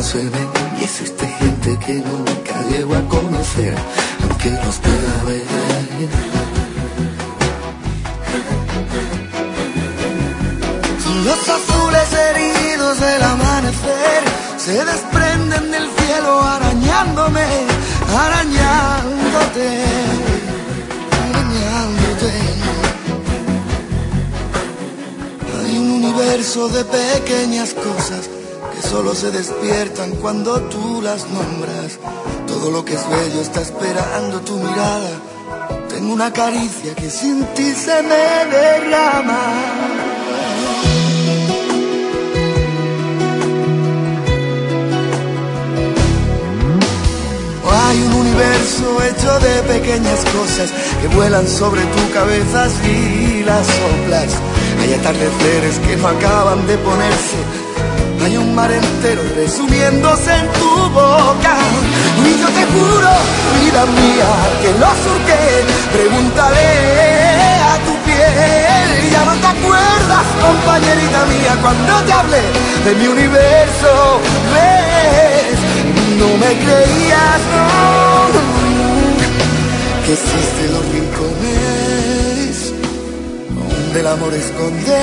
resuelven. Y existe gente que nunca llego a conocer, aunque los pueda ver. Son los azules heridos del amanecer, se desprenden del cielo arañándome, arañándote, arañándote. Hay un universo de pequeñas cosas que solo se despiertan cuando tú las nombras. Todo lo que es bello está esperando tu mirada. Tengo una caricia que sin ti se me derrama. Hay un universo hecho de pequeñas cosas que vuelan sobre tu cabeza si las soplas. Hay atardeceres que no acaban de ponerse. Hay un mar entero resumiéndose en tu boca. Y yo te juro, vida mía, que lo surqué. Pregúntale a tu piel. Ya no te acuerdas, compañerita mía, cuando te hablé de mi universo. ¿Ves? No me creías, no, que existen los rincones donde el amor esconde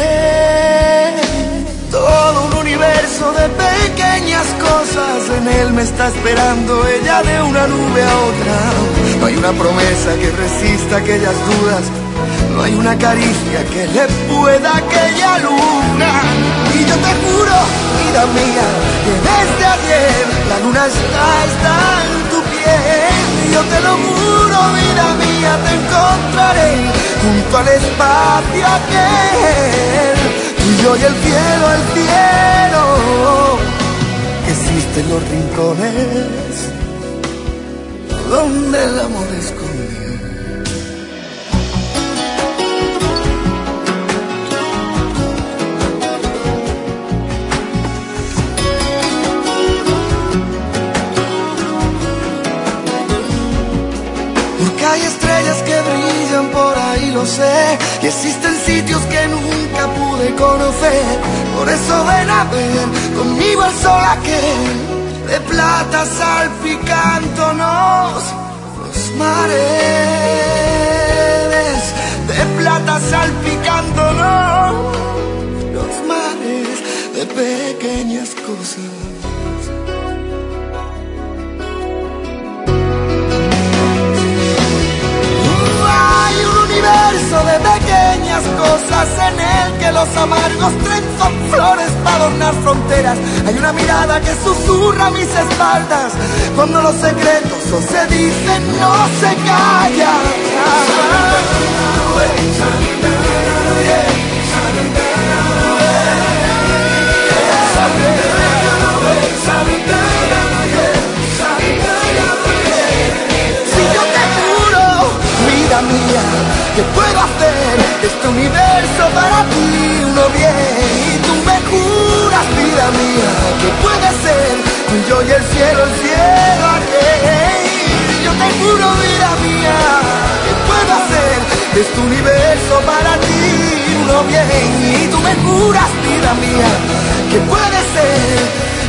todo un universo de pequeñas cosas. En él me está esperando ella de una nube a otra. No hay una promesa que resista aquellas dudas. No hay una caricia que le pueda aquella luna. Y yo te juro, vida mía, que desde ayer la luna está en tu piel. Y yo te lo juro, vida mía, te encontraré junto al espacio aquel. Y yo y el cielo, que existen los rincones donde el amor esconde. Porque hay estrellas que brillan por ahí, lo sé, y existen sitios que nunca pude conocer. Por eso ven a ver conmigo el sol aquel, de plata salpicándonos los mares, de plata salpicándonos los mares de pequeñas cosas. De pequeñas cosas en el que los amargos trenzan flores para adornar fronteras. Hay una mirada que susurra a mis espaldas cuando los secretos o se dicen no se callan. Si yo te juro, vida mía, que puedo hacer este universo para ti uno bien. Y tú me juras, vida mía, que puede ser tú y yo y el cielo aquel. Y yo te juro, vida mía, que puedo hacer este universo para ti uno bien. Y tú me juras, vida mía, que puede ser